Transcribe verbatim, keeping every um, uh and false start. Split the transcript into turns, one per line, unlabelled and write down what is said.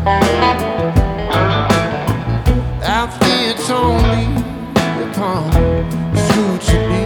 After you told me to come, it's true to me.